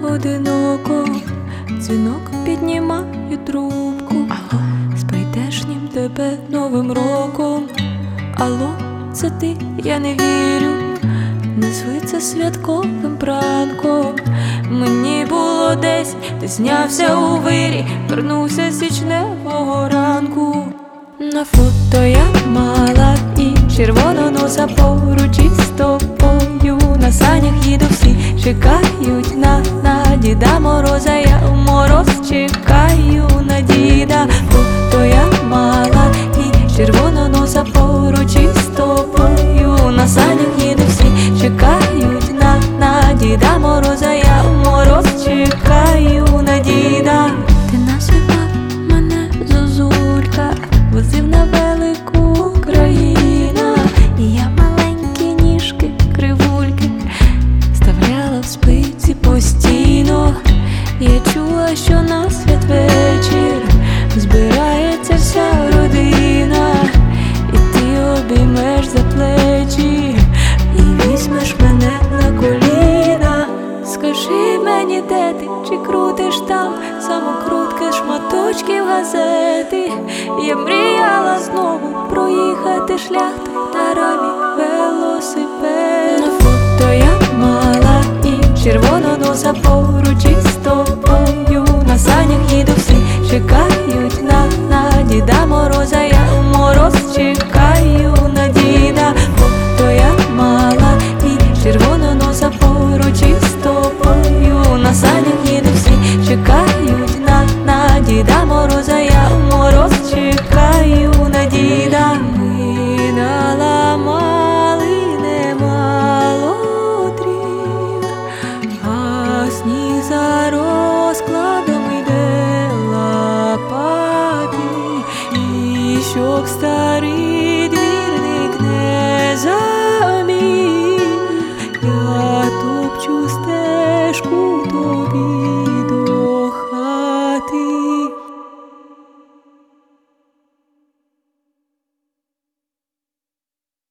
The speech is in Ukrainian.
одиноко, дзвінок піднімаю трубку. Алло, з прийдешнім тебе Новим роком. Алло, це ти, я не вірю, не звиться святковим пранком. Мені було 10, ти знявся у вирі, вернувся січневого ранку. На фото я мала і червоного носа поруч із тобою. На санях їду, всі чекають на Діда Мороза. Я у мороз чекаю на діда. Фото я мала і червоного носа поруч із тобою. На санях їду, всі чекають на Діда Мороза. Я у мороз чекаю на діда. Ти насипав мене, зозулька, возив на велику країну. І я маленькі ніжки, кривульки вставляла в спиці постійно. Я чула, що на святвечір збирається вся родина, і ти обіймеш за плечі і візьмеш мене на коліна. Скажи мені, де ти, чи крутиш там самокрутки, шматочків газети? Я мріяла знову проїхати шлях на рамі велосипеду. На фото я мала і червоного носа поруч із тобою. На санях їду, всі чекають на Діда Мороза. Я у мороз чекаю на діда. Фото я мала і червоного носа поруч із тобою. На санях їду, всі чекають на Діда Мороза. Я у мороз чекаю на діда. Ми наламали немало дрів, а сніг за розкладом йде лопати. І щоб старий